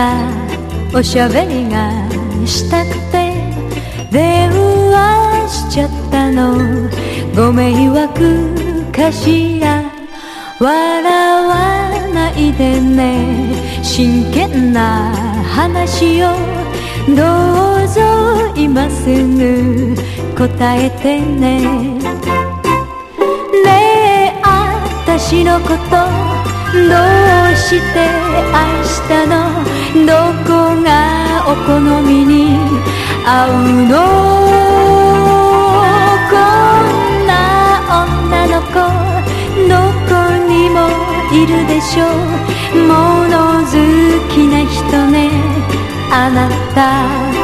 らおしゃべりがしたくて電話しちゃったの、ご迷惑かしら。笑わないでね、真剣な話をどうぞ今すぐ答えてね。ねえ私のことどうして愛したの、どこがお好みに合うの。こんな女の子どこにもいるでしょう。物好きな人ねあなた。